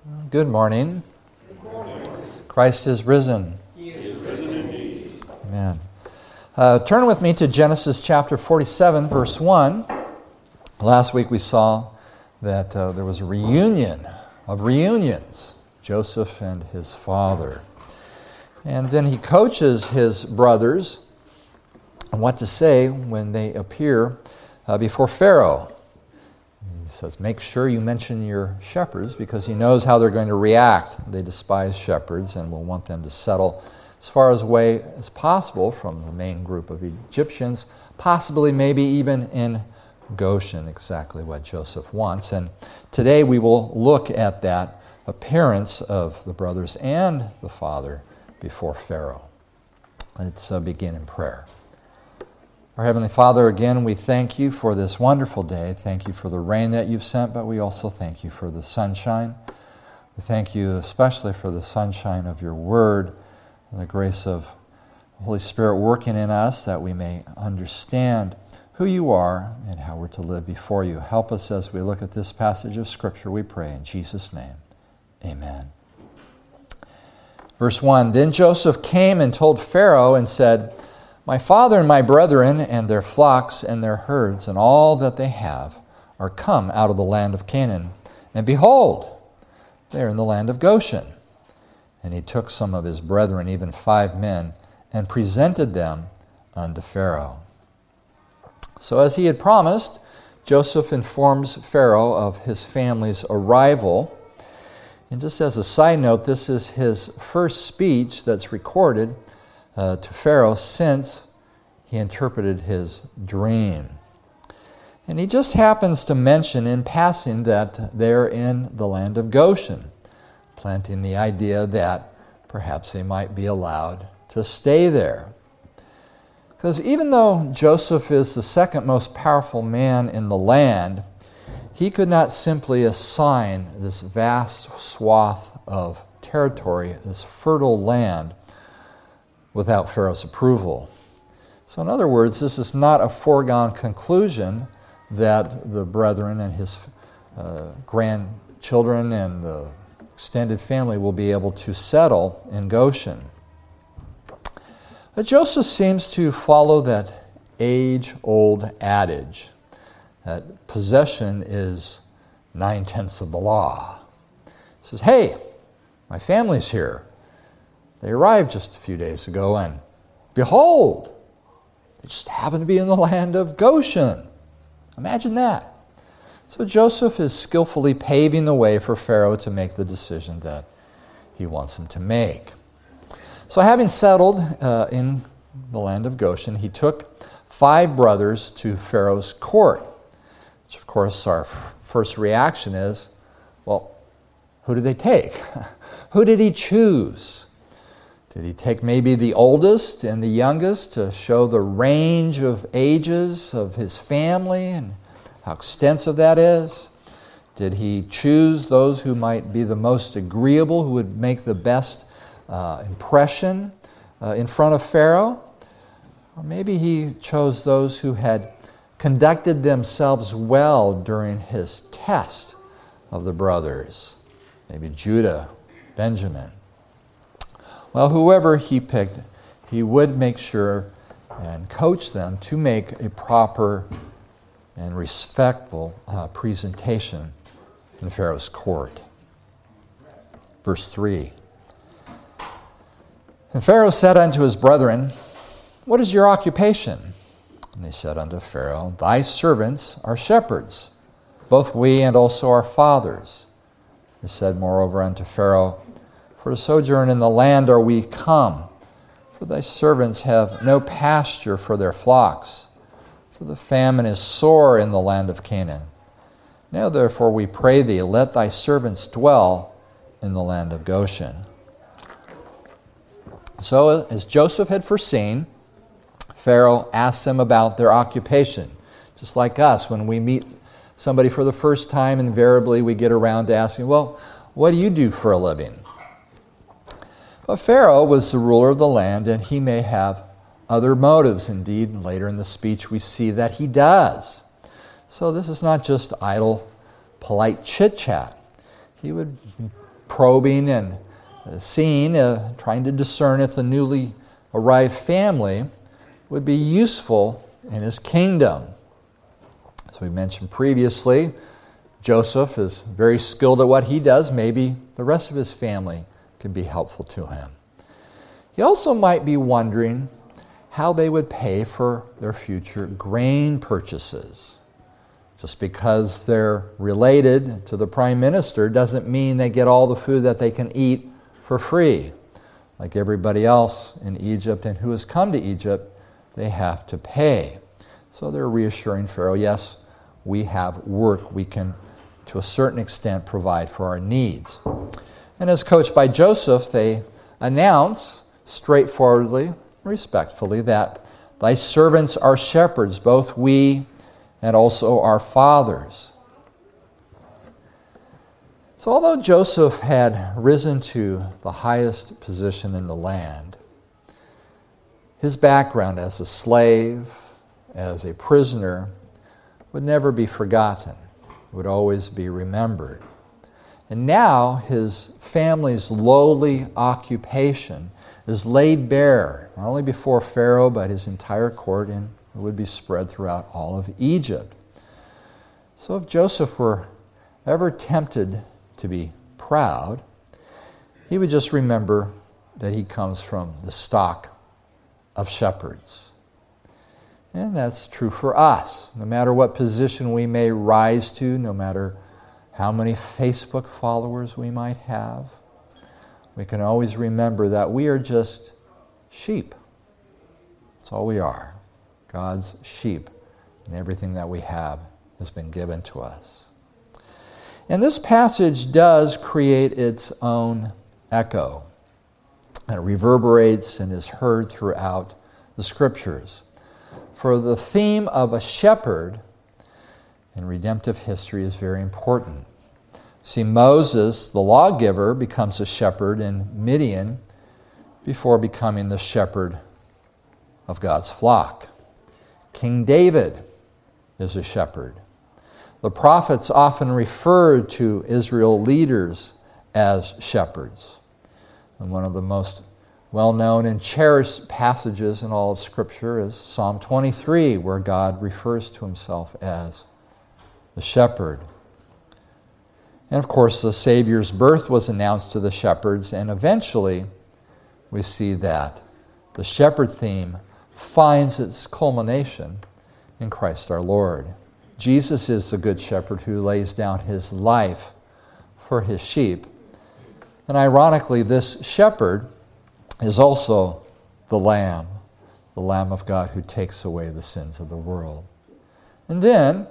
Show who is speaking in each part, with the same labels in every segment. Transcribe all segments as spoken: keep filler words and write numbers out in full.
Speaker 1: Good morning.
Speaker 2: Good morning.
Speaker 1: Christ is risen.
Speaker 2: He is risen indeed.
Speaker 1: Amen. Uh, turn with me to Genesis chapter forty-seven, verse one. Last week we saw that uh, there was a reunion of reunions, Joseph and his father. And then he coaches his brothers on what to say when they appear uh, before Pharaoh. He says, make sure you mention your shepherds because he knows how they're going to react. They despise shepherds and will want them to settle as far as away as possible from the main group of Egyptians, possibly maybe even in Goshen, exactly what Joseph wants. And today we will look at that appearance of the brothers and the father before Pharaoh. Let's uh, begin in prayer. Our Heavenly Father, again, we thank you for this wonderful day. Thank you for the rain that you've sent, but we also thank you for the sunshine. We thank you especially for the sunshine of your word and the grace of the Holy Spirit working in us that we may understand who you are and how we're to live before you. Help us as we look at this passage of Scripture, we pray in Jesus' name. Amen. Verse one, Then Joseph came and told Pharaoh and said, My father and my brethren and their flocks and their herds and all that they have are come out of the land of Canaan. And behold, they are in the land of Goshen. And he took some of his brethren, even five men, and presented them unto Pharaoh. So as he had promised, Joseph informs Pharaoh of his family's arrival. And just as a side note, this is his first speech that's recorded Uh, to Pharaoh since he interpreted his dream. And he just happens to mention in passing that they're in the land of Goshen, planting the idea that perhaps they might be allowed to stay there. Because even though Joseph is the second most powerful man in the land, he could not simply assign this vast swath of territory, this fertile land, without Pharaoh's approval. So in other words, this is not a foregone conclusion that the brethren and his uh, grandchildren and the extended family will be able to settle in Goshen. But Joseph seems to follow that age-old adage that possession is nine-tenths of the law. He says, hey, my family's here. They arrived just a few days ago, and behold, they just happen to be in the land of Goshen. Imagine that. So Joseph is skillfully paving the way for Pharaoh to make the decision that he wants him to make. So having settled uh, in the land of Goshen, he took five brothers to Pharaoh's court, which of course our f- first reaction is, well, who did they take? Who did he choose? Did he take maybe the oldest and the youngest to show the range of ages of his family and how extensive that is? Did he choose those who might be the most agreeable, who would make the best uh, impression uh, in front of Pharaoh? Or maybe he chose those who had conducted themselves well during his test of the brothers. Maybe Judah, Benjamin. Well, whoever he picked, he would make sure and coach them to make a proper and respectful uh, presentation in Pharaoh's court. Verse three. And Pharaoh said unto his brethren, What is your occupation? And they said unto Pharaoh, Thy servants are shepherds, both we and also our fathers. They said moreover unto Pharaoh, For to sojourn in the land are we come, for thy servants have no pasture for their flocks, for the famine is sore in the land of Canaan. Now therefore we pray thee, let thy servants dwell in the land of Goshen. So as Joseph had foreseen, Pharaoh asked them about their occupation. Just like us, when we meet somebody for the first time, invariably we get around to asking, well, what do you do for a living? But Pharaoh was the ruler of the land, and he may have other motives. Indeed, later in the speech we see that he does. So this is not just idle, polite chit-chat. he would be probing and seeing, uh, trying to discern if the newly arrived family would be useful in his kingdom. As we mentioned previously, Joseph is very skilled at what he does. Maybe the rest of his family can be helpful to him. He also might be wondering how they would pay for their future grain purchases. Just because they're related to the prime minister doesn't mean they get all the food that they can eat for free. Like everybody else in Egypt and who has come to Egypt, they have to pay. So they're reassuring Pharaoh, yes, we have work. We can, to a certain extent, provide for our needs. And as coached by Joseph, they announce straightforwardly, respectfully, that thy servants are shepherds, both we and also our fathers. So although Joseph had risen to the highest position in the land, his background as a slave, as a prisoner, would never be forgotten, would always be remembered. And now his family's lowly occupation is laid bare, not only before Pharaoh, but his entire court, and it would be spread throughout all of Egypt. So if Joseph were ever tempted to be proud, he would just remember that he comes from the stock of shepherds. And that's true for us. No matter what position we may rise to, no matter how many Facebook followers we might have, we can always remember that we are just sheep. That's all we are. God's sheep, and everything that we have has been given to us. And this passage does create its own echo. And it reverberates and is heard throughout the Scriptures. For the theme of a shepherd in redemptive history is very important. See, Moses, the lawgiver, becomes a shepherd in Midian before becoming the shepherd of God's flock. King David is a shepherd. The prophets often referred to Israel leaders as shepherds. And one of the most well-known and cherished passages in all of Scripture is Psalm twenty-three, where God refers to himself as the shepherd. And of course, the Savior's birth was announced to the shepherds, and eventually we see that the shepherd theme finds its culmination in Christ our Lord. Jesus is the good shepherd who lays down his life for his sheep. And ironically, this shepherd is also the Lamb, the Lamb of God who takes away the sins of the world. And then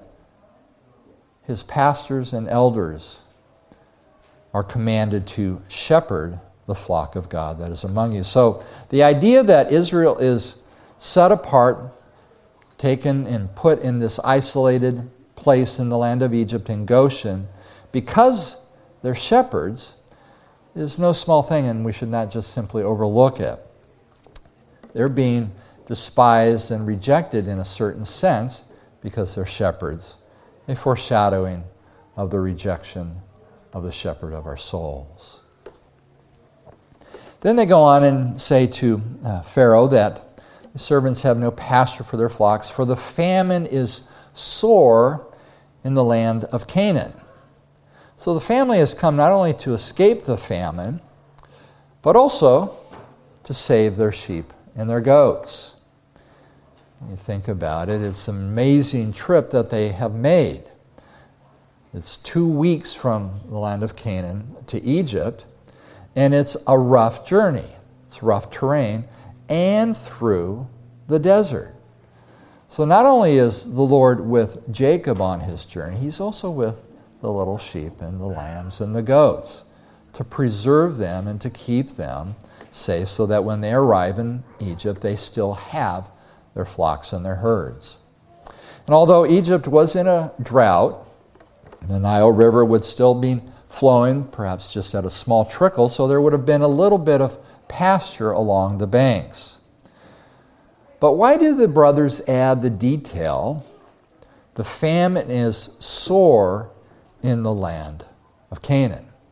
Speaker 1: his pastors and elders are commanded to shepherd the flock of God that is among you. So the idea that Israel is set apart, taken and put in this isolated place in the land of Egypt in Goshen, because they're shepherds, is no small thing, and we should not just simply overlook it. They're being despised and rejected in a certain sense because they're shepherds, a foreshadowing of the rejection of the shepherd of our souls. Then they go on and say to uh, Pharaoh that the servants have no pasture for their flocks, for the famine is sore in the land of Canaan. So the family has come not only to escape the famine, but also to save their sheep and their goats. When you think about it, it's an amazing trip that they have made. It's two weeks from the land of Canaan to Egypt, and it's a rough journey. It's rough terrain, and through the desert. So not only is the Lord with Jacob on his journey, he's also with the little sheep and the lambs and the goats to preserve them and to keep them safe so that when they arrive in Egypt, they still have their flocks and their herds. And although Egypt was in a drought, the Nile River would still be flowing, perhaps just at a small trickle, so there would have been a little bit of pasture along the banks. But why do the brothers add the detail, the famine is sore in the land of Canaan?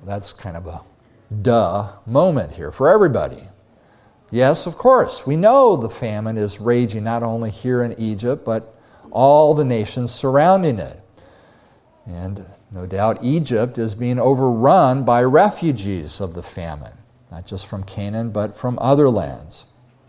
Speaker 1: that's kind of a duh moment here for everybody. Yes, of course, we know the famine is raging not only here in Egypt, but all the nations surrounding it. And no doubt Egypt is being overrun by refugees of the famine, not just from Canaan, but from other lands.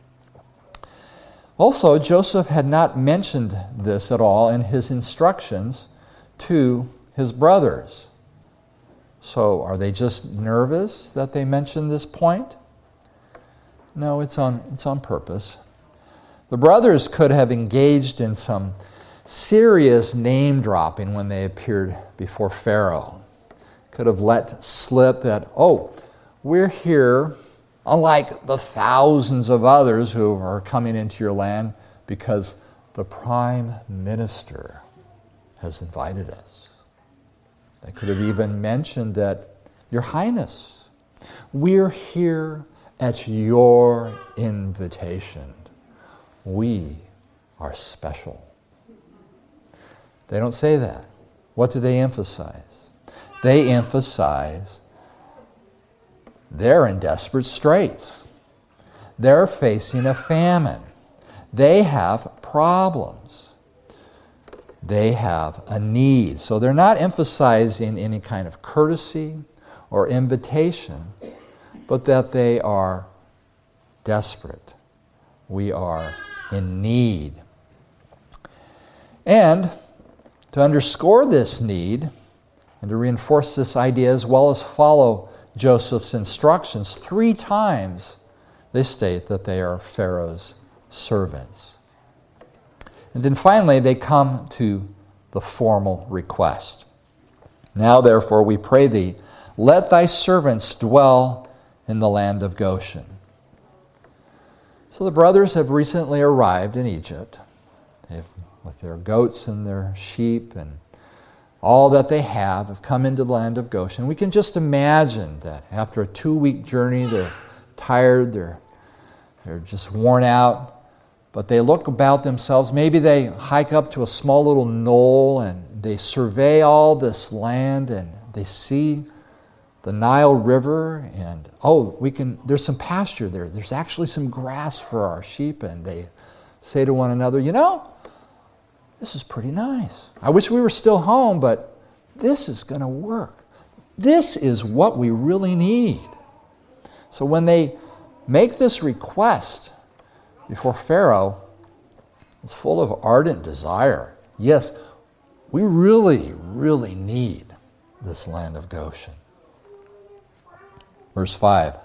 Speaker 1: Also, Joseph had not mentioned this at all in his instructions to his brothers. So are they just nervous that they mentioned this point? No, it's on, it's on purpose. The brothers could have engaged in some serious name dropping when they appeared before Pharaoh. Could have let slip that, oh, we're here, unlike the thousands of others who are coming into your land, because the prime minister has invited us. They could have even mentioned that, Your Highness, we're here at your invitation. We are special. They don't say that. What do they emphasize? They emphasize they're in desperate straits. They're facing a famine. They have problems. They have a need. So they're not emphasizing any kind of courtesy or invitation, but that they are desperate. We are in need. And to underscore this need and to reinforce this idea as well as follow Joseph's instructions, three times they state that they are Pharaoh's servants. And then finally they come to the formal request. Now therefore we pray thee, let thy servants dwell in the land of Goshen. So the brothers have recently arrived in Egypt. They've, with their goats and their sheep and all that they have, have come into the land of Goshen. We can just imagine that after a two-week journey, they're tired, they're, they're just worn out, but they look about themselves. Maybe they hike up to a small little knoll and they survey all this land and they see the Nile River, and oh, we can. There's some pasture there. There's actually some grass for our sheep, and they say to one another, you know, this is pretty nice. I wish we were still home, but this is going to work. This is what we really need. So when they make this request before Pharaoh, it's full of ardent desire. Yes, we really, really need this land of Goshen. Verse five.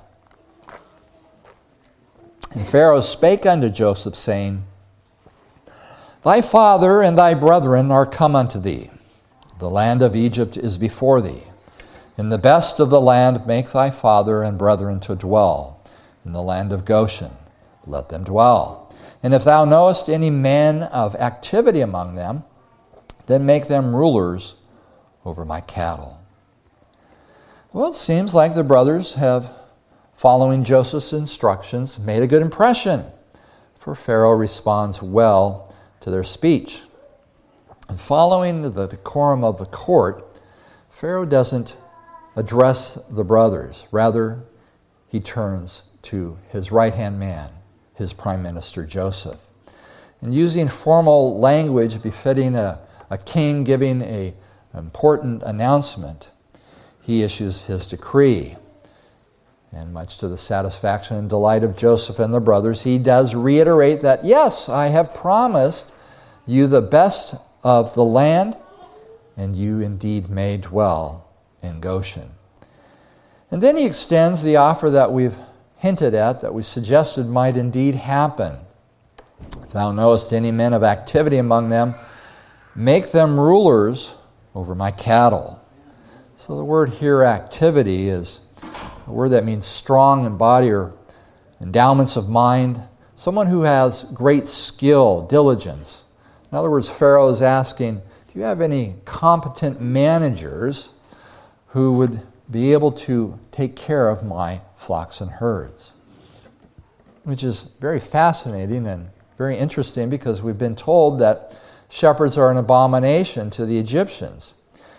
Speaker 1: And Pharaoh spake unto Joseph, saying, Thy father and thy brethren are come unto thee. The land of Egypt is before thee. In the best of the land make thy father and brethren to dwell. In the land of Goshen, let them dwell. And if thou knowest any men of activity among them, then make them rulers over my cattle. Well, it seems like the brothers have, following Joseph's instructions, made a good impression, for Pharaoh responds well to their speech. And following the decorum of the court, Pharaoh doesn't address the brothers. Rather, he turns to his right-hand man, his prime minister Joseph. And using formal language befitting a, a king giving a, an important announcement, he issues his decree. And much to the satisfaction and delight of Joseph and the brothers, he does reiterate that, yes, I have promised you the best of the land, and you indeed may dwell in Goshen. And then he extends the offer that we've hinted at, that we suggested might indeed happen. If thou knowest any men of activity among them, make them rulers over my cattle. So the word here, activity, is a word that means strong in body or endowments of mind, someone who has great skill, diligence. In other words, Pharaoh is asking, do you have any competent managers who would be able to take care of my flocks and herds? Which is very fascinating and very interesting, because we've been told that shepherds are an abomination to the Egyptians.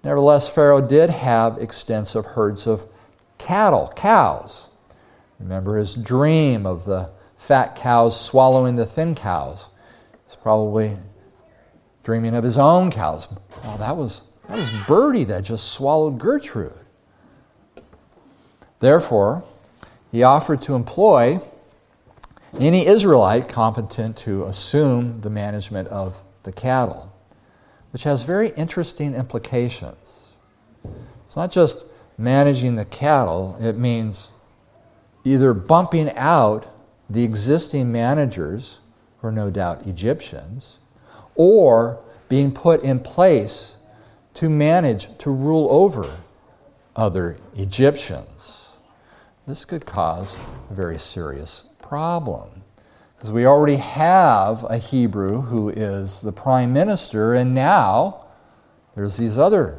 Speaker 1: Nevertheless, Pharaoh did have extensive herds of cattle, cows. Remember his dream of the fat cows swallowing the thin cows. He's probably dreaming of his own cows. Oh, that was, that was Birdie that just swallowed Gertrude. Therefore, he offered to employ any Israelite competent to assume the management of the cattle, which has very interesting implications. It's not just managing the cattle, it means either bumping out the existing managers, who are no doubt Egyptians, or being put in place to manage, to rule over other Egyptians. This could cause a very serious problem, because we already have a Hebrew who is the prime minister, and now there's these other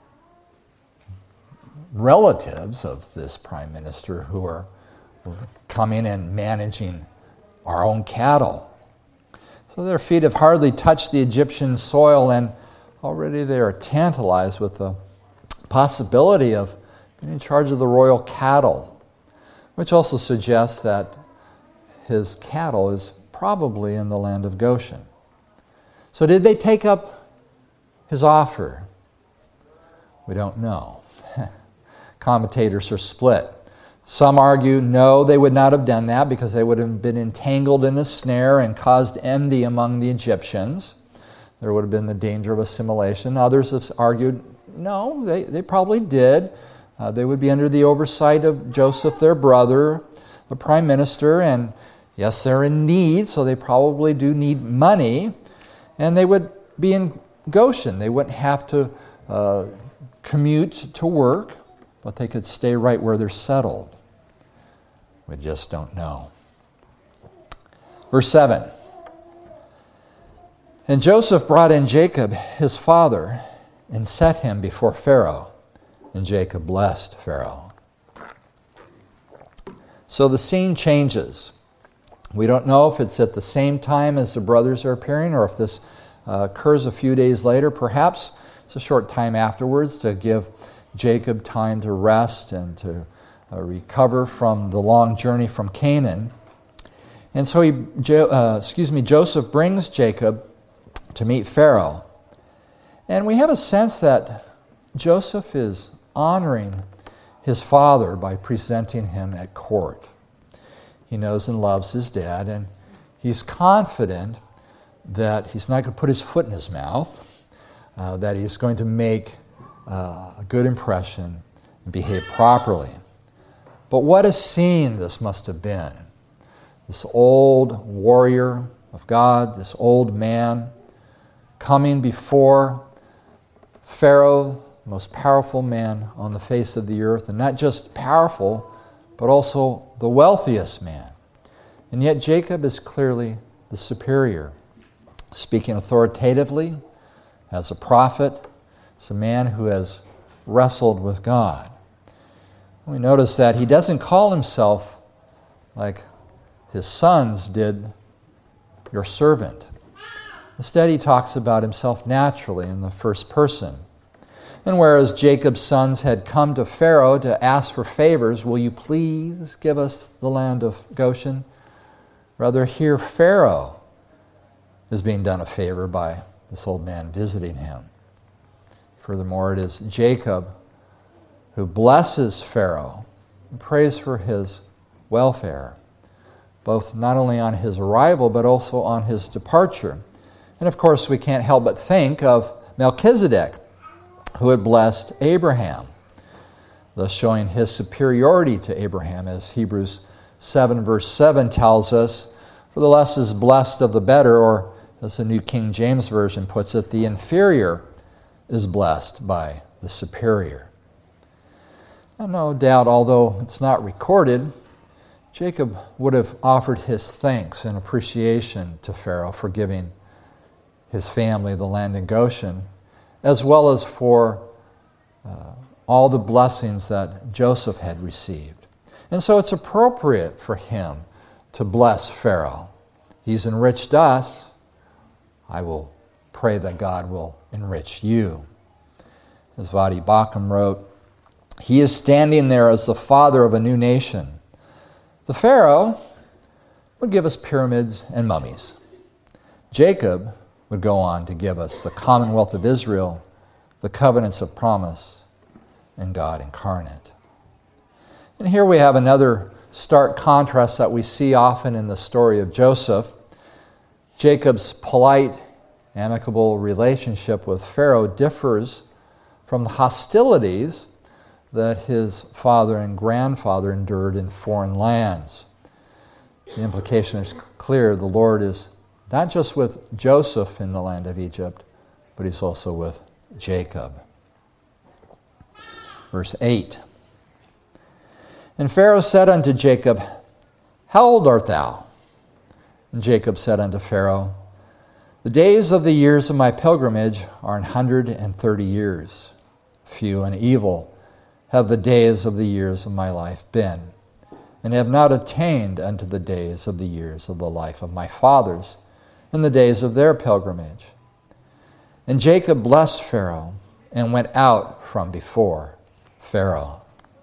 Speaker 1: relatives of this prime minister who are coming and managing our own cattle. So their feet have hardly touched the Egyptian soil, and already they are tantalized with the possibility of being in charge of the royal cattle, which also suggests that his cattle is probably in the land of Goshen. So did they take up his offer? We don't know. Commentators are split. Some argue, no, they would not have done that because they would have been entangled in a snare and caused envy among the Egyptians. There would have been the danger of assimilation. Others have argued, no, they, they probably did. Uh, they would be under the oversight of Joseph, their brother, the prime minister, and yes, they're in need, so they probably do need money, and they would be in Goshen. They wouldn't have to uh, commute to work, but they could stay right where they're settled. We just don't know. Verse seven. And Joseph brought in Jacob, his father, and set him before Pharaoh. And Jacob blessed Pharaoh. So the scene changes. We don't know if it's at the same time as the brothers are appearing or if this uh, occurs a few days later. Perhaps it's a short time afterwards to give Jacob time to rest and to uh, recover from the long journey from Canaan. And so he, jo- uh, excuse me, Joseph brings Jacob to meet Pharaoh. And we have a sense that Joseph is honoring his father by presenting him at court. He knows and loves his dad, and he's confident that he's not going to put his foot in his mouth, uh, that he's going to make uh, a good impression and behave properly. But what a scene this must have been. This old warrior of God, this old man, coming before Pharaoh, the most powerful man on the face of the earth, and not just powerful, but also the wealthiest man. And yet Jacob is clearly the superior, speaking authoritatively as a prophet, as a man who has wrestled with God. We notice that he doesn't call himself like his sons did, your servant. Instead, he talks about himself naturally in the first person. And whereas Jacob's sons had come to Pharaoh to ask for favors, will you please give us the land of Goshen? Rather, here Pharaoh is being done a favor by this old man visiting him. Furthermore, it is Jacob who blesses Pharaoh and prays for his welfare, both not only on his arrival, but also on his departure. And of course, we can't help but think of Melchizedek, who had blessed Abraham, thus showing his superiority to Abraham, as Hebrews seven verse seven tells us, for the less is blessed of the better, or as the New King James Version puts it, the inferior is blessed by the superior. And no doubt, although it's not recorded, Jacob would have offered his thanks and appreciation to Pharaoh for giving his family the land in Goshen, as well as for uh, all the blessings that Joseph had received. And so it's appropriate for him to bless Pharaoh. He's enriched us. I will pray that God will enrich you. as Vadi Bakum wrote, he is standing there as the father of a new nation. The Pharaoh would give us pyramids and mummies. Jacob would go on to give us the Commonwealth of Israel, the covenants of promise, and God incarnate. And here we have another stark contrast that we see often in the story of Joseph. Jacob's polite, amicable relationship with Pharaoh differs from the hostilities that his father and grandfather endured in foreign lands. The implication is clear. The Lord is not just with Joseph in the land of Egypt, but he's also with Jacob. Verse eight. And Pharaoh said unto Jacob, How old art thou? And Jacob said unto Pharaoh, The days of the years of my pilgrimage are an hundred and thirty years. Few and evil have the days of the years of my life been, and have not attained unto the days of the years of the life of my fathers, in the days of their pilgrimage. And Jacob blessed Pharaoh, and went out from before Pharaoh.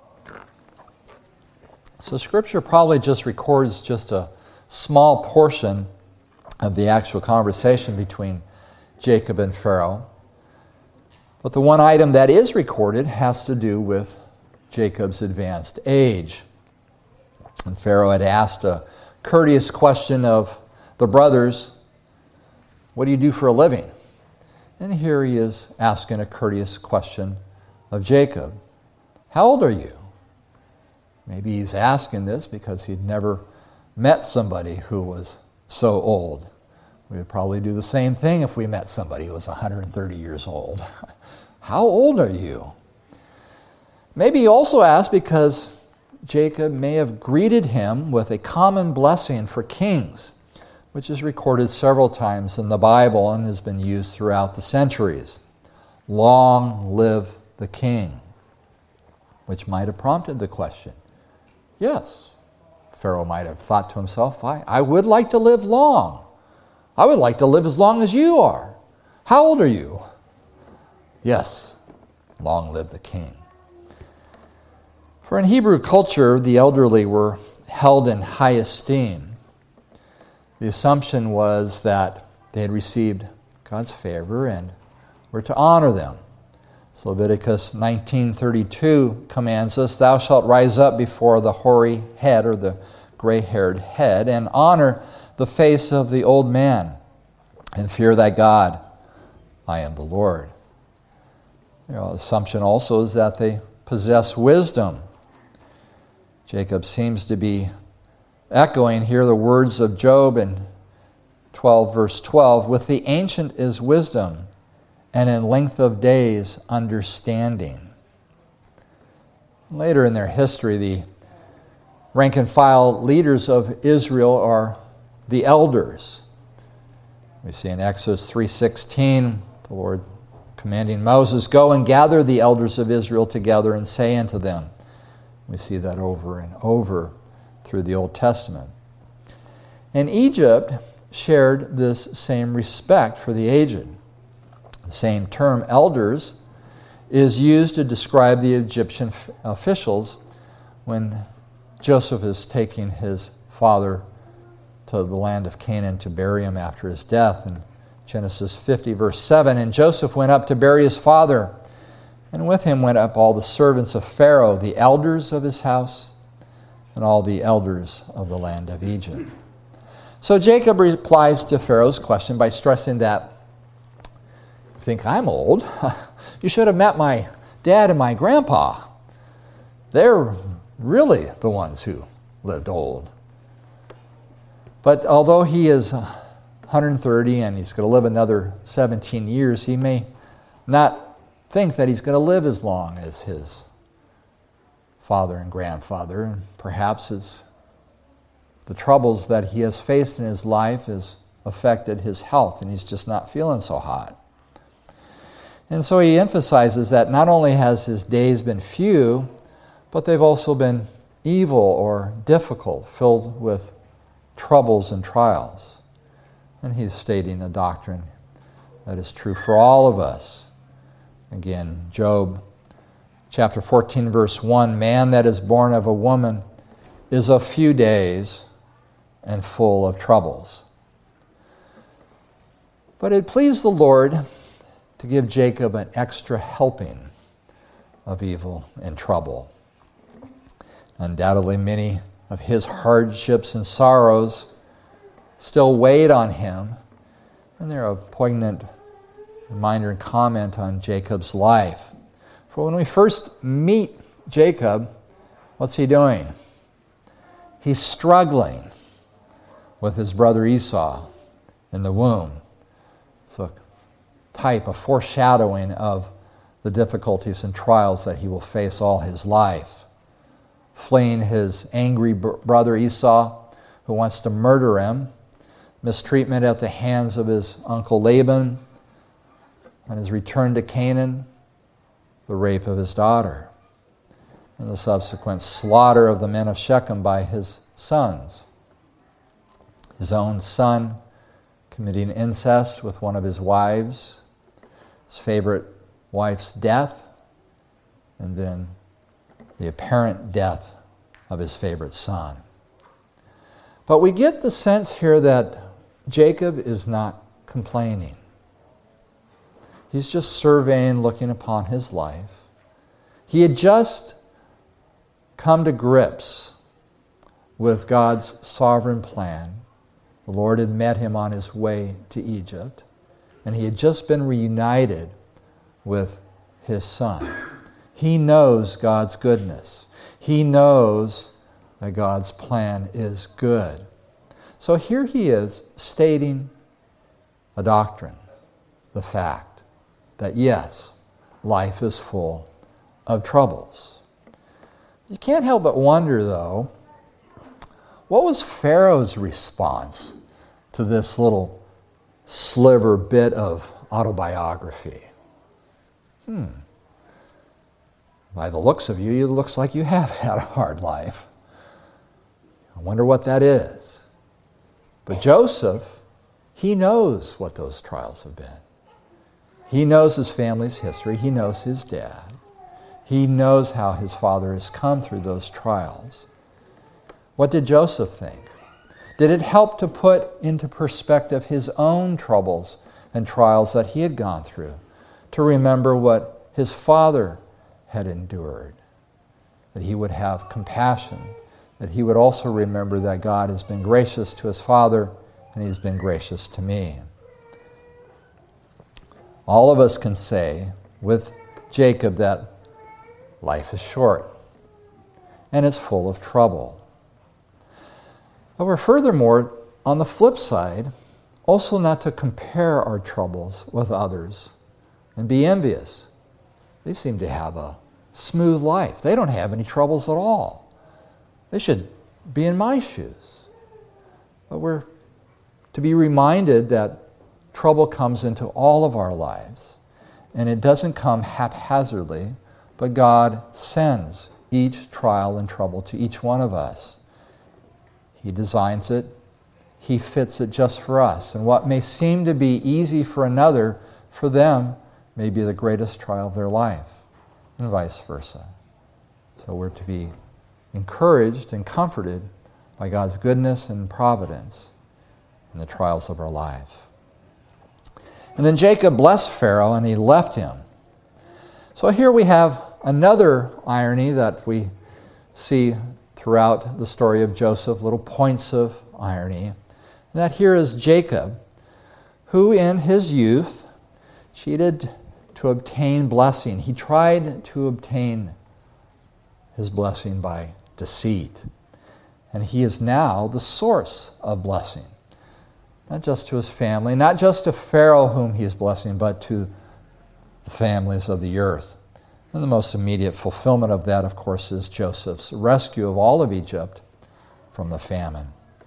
Speaker 1: So Scripture probably just records just a small portion of the actual conversation between Jacob and Pharaoh. But the one item that is recorded has to do with Jacob's advanced age. And Pharaoh had asked a courteous question of the brothers, What do you do for a living? And here he is asking a courteous question of Jacob. How old are you? Maybe he's asking this because he'd never met somebody who was so old. We would probably do the same thing if we met somebody who was one hundred thirty years old. How old are you? Maybe he also asked because Jacob may have greeted him with a common blessing for kings, which is recorded several times in the Bible and has been used throughout the centuries. Long live the king, which might have prompted the question. Yes, Pharaoh might have thought to himself, I, I would like to live long. I would like to live as long as you are. How old are you? Yes, long live the king. For in Hebrew culture, the elderly were held in high esteem. The assumption was that they had received God's favor and were to honor them. So Leviticus nineteen thirty-two commands us, Thou shalt rise up before the hoary head, or the gray-haired head, and honor the face of the old man, and fear thy God. I am the Lord. The assumption also is that they possess wisdom. Jacob seems to be echoing here the words of Job in twelve, verse twelve, With the ancient is wisdom, and in length of days understanding. Later in their history, the rank and file leaders of Israel are the elders. We see in Exodus three sixteen, the Lord commanding Moses, Go and gather the elders of Israel together and say unto them. We see that over and over through the Old Testament. And Egypt shared this same respect for the aged. The same term, elders, is used to describe the Egyptian f- officials when Joseph is taking his father to the land of Canaan to bury him after his death. In Genesis fifty, verse seven, And Joseph went up to bury his father, and with him went up all the servants of Pharaoh, the elders of his house, and all the elders of the land of Egypt. So Jacob replies to Pharaoh's question by stressing that, You think I'm old? You should have met my dad and my grandpa. They're really the ones who lived old. But although he is one hundred thirty and he's going to live another seventeen years, he may not think that he's going to live as long as his father and grandfather. And perhaps it's the troubles that he has faced in his life has affected his health, and he's just not feeling so hot. And so he emphasizes that not only has his days been few, but they've also been evil or difficult, filled with troubles and trials. And he's stating a doctrine that is true for all of us. Again, Job chapter fourteen, verse one, man that is born of a woman is of few days and full of troubles. But it pleased the Lord to give Jacob an extra helping of evil and trouble. Undoubtedly, many of his hardships and sorrows still weighed on him, and they're a poignant reminder and comment on Jacob's life. For when we first meet Jacob, what's he doing? He's struggling with his brother Esau in the womb. It's a type, a foreshadowing of the difficulties and trials that he will face all his life. Fleeing his angry br- brother Esau, who wants to murder him, mistreatment at the hands of his uncle Laban, on his return to Canaan, the rape of his daughter, and the subsequent slaughter of the men of Shechem by his sons. His own son committing incest with one of his wives, his favorite wife's death, and then the apparent death of his favorite son. But we get the sense here that Jacob is not complaining. He's just surveying, looking upon his life. He had just come to grips with God's sovereign plan. The Lord had met him on his way to Egypt, and he had just been reunited with his son. He knows God's goodness. He knows that God's plan is good. So here he is stating a doctrine, the fact that yes, life is full of troubles. You can't help but wonder, though, what was Pharaoh's response to this little sliver bit of autobiography? Hmm. By the looks of you, it looks like you have had a hard life. I wonder what that is. But Joseph, he knows what those trials have been. He knows his family's history. He knows his dad. He knows how his father has come through those trials. What did Joseph think? Did it help to put into perspective his own troubles and trials that he had gone through, to remember what his father had endured, that he would have compassion, that he would also remember that God has been gracious to his father and he's been gracious to me. All of us can say with Jacob that life is short and it's full of trouble. However, furthermore, on the flip side, also not to compare our troubles with others and be envious. They seem to have a smooth life. They don't have any troubles at all. They should be in my shoes. But we're to be reminded that trouble comes into all of our lives, and it doesn't come haphazardly, but God sends each trial and trouble to each one of us. He designs it. He fits it just for us. And what may seem to be easy for another, for them, may be the greatest trial of their life, and vice versa. So we're to be encouraged and comforted by God's goodness and providence in the trials of our life. And then Jacob blessed Pharaoh, and he left him. So here we have another irony that we see throughout the story of Joseph, little points of irony. And that here is Jacob, who in his youth cheated to obtain blessing. He tried to obtain his blessing by deceit. And he is now the source of blessing. Not just to his family, not just to Pharaoh whom he is blessing, but to the families of the earth. And the most immediate fulfillment of that, of course, is Joseph's rescue of all of Egypt from the famine.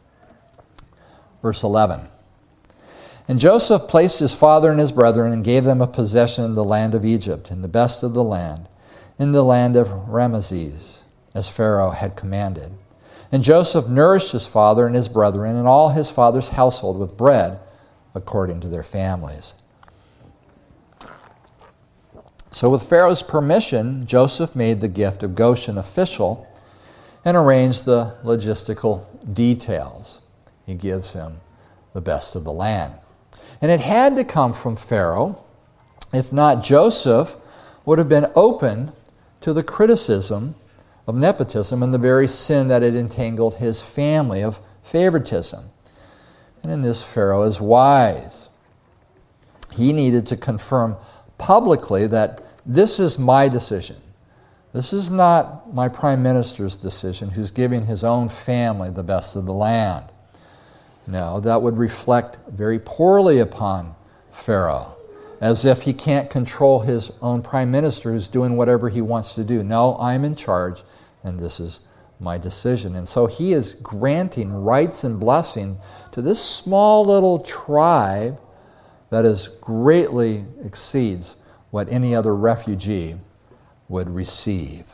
Speaker 1: Verse eleven. And Joseph placed his father and his brethren and gave them a possession in the land of Egypt, in the best of the land, in the land of Ramesses, as Pharaoh had commanded. And Joseph nourished his father and his brethren and all his father's household with bread according to their families. So with Pharaoh's permission, Joseph made the gift of Goshen official and arranged the logistical details. He gives him the best of the land. And it had to come from Pharaoh. If not, Joseph would have been open to the criticism of nepotism and the very sin that had entangled his family of favoritism. And in this, Pharaoh is wise. He needed to confirm publicly that this is my decision. This is not my prime minister's decision who's giving his own family the best of the land. No, that would reflect very poorly upon Pharaoh, as if he can't control his own prime minister who's doing whatever he wants to do. No, I'm in charge, and this is my decision. And so he is granting rights and blessing to this small little tribe that is greatly exceeds what any other refugee would receive.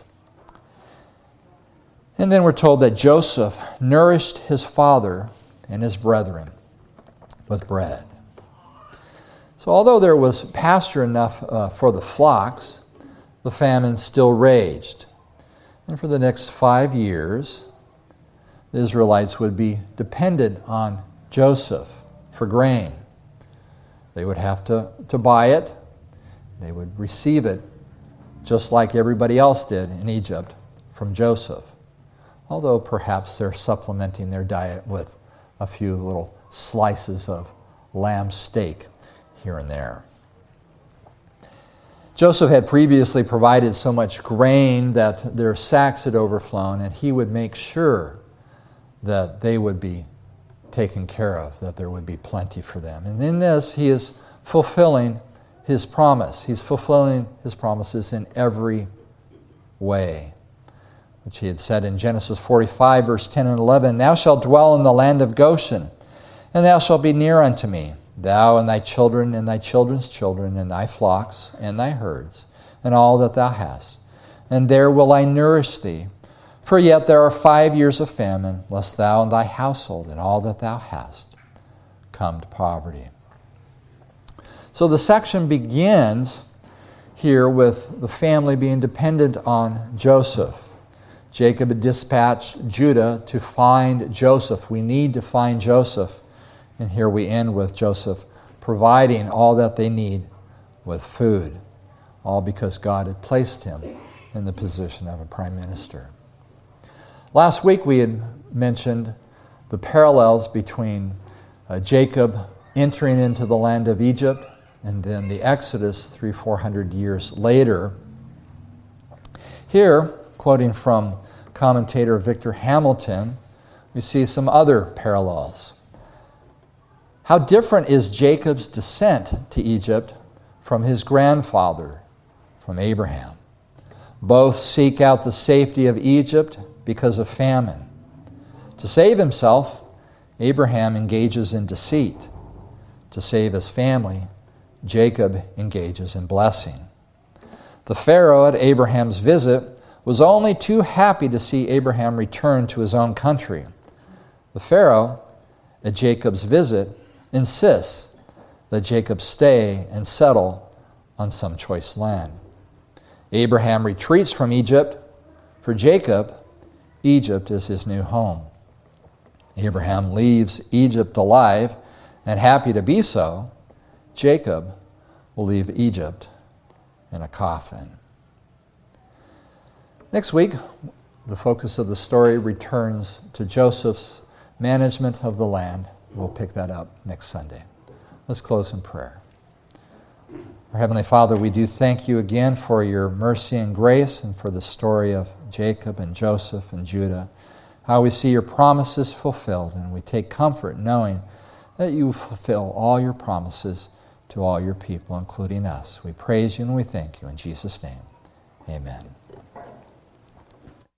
Speaker 1: And then we're told that Joseph nourished his father and his brethren with bread. So although there was pasture enough uh, for the flocks, the famine still raged. And for the next five years, the Israelites would be dependent on Joseph for grain. They would have to, to buy it. They would receive it just like everybody else did in Egypt from Joseph. Although perhaps they're supplementing their diet with a few little slices of lamb steak here and there. Joseph had previously provided so much grain that their sacks had overflown, and he would make sure that they would be taken care of, that there would be plenty for them. And in this, he is fulfilling his promise. He's fulfilling his promises in every way, which he had said in Genesis forty-five, verse ten and eleven, "Thou shalt dwell in the land of Goshen, and thou shalt be near unto me, thou and thy children and thy children's children, and thy flocks and thy herds, and all that thou hast. And there will I nourish thee. For yet there are five years of famine, lest thou and thy household and all that thou hast come to poverty." So the section begins here with the family being dependent on Joseph. Jacob had dispatched Judah to find Joseph. We need to find Joseph. And here we end with Joseph providing all that they need with food, all because God had placed him in the position of a prime minister. Last week we had mentioned the parallels between uh, Jacob entering into the land of Egypt and then the Exodus three, four hundred years later. Here, quoting from commentator Victor Hamilton, we see some other parallels. How different is Jacob's descent to Egypt from his grandfather, from Abraham? Both seek out the safety of Egypt because of famine. To save himself, Abraham engages in deceit. To save his family, Jacob engages in blessing. The Pharaoh at Abraham's visit was only too happy to see Abraham return to his own country. The Pharaoh at Jacob's visit insists that Jacob stay and settle on some choice land. Abraham retreats from Egypt. For Jacob, Egypt is his new home. Abraham leaves Egypt alive and happy to be so. Jacob will leave Egypt in a coffin. Next week, the focus of the story returns to Joseph's management of the land. We'll pick that up next Sunday. Let's close in prayer. Our Heavenly Father, we do thank you again for your mercy and grace and for the story of Jacob and Joseph and Judah, how we see your promises fulfilled, and we take comfort knowing that you fulfill all your promises to all your people, including us. We praise you and we thank you. In Jesus' name, amen.